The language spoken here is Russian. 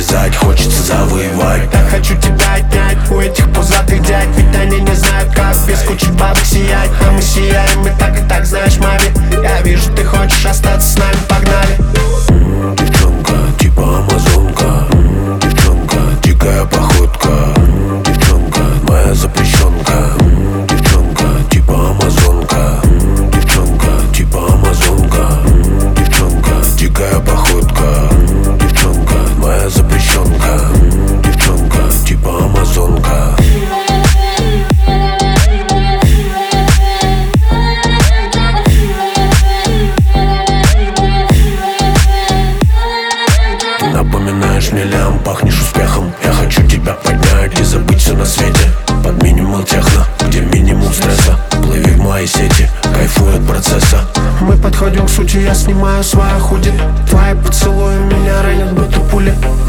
завязать, хочется завоевать. Так хочу тебя отнять у этих пузатых дядь, ведь они не знают, как без кучи бабок сиять. А мы сияем, и так, знаешь, маме. Я вижу, ты хочешь остаться с нами, погнали. Девчонка, типа амазонка. Девчонка, дикая походка. Девчонка, моя запрещенка. Девчонка, типа амазонка. Девчонка, типа амазонка. Девчонка, дикая походка. Девчонка, моя запрещенка. Девчонка, типа амазонка. Напоминаешь мне лям, пахнешь успехом. Я хочу тебя поднять и забыть все на свете. Под минимал техно, где минимум стресса. Плыви в моей сети, кайфуй от процесса. Мы подходим к сути, я снимаю свое худи. Твои поцелуи меня ранят, будто пули.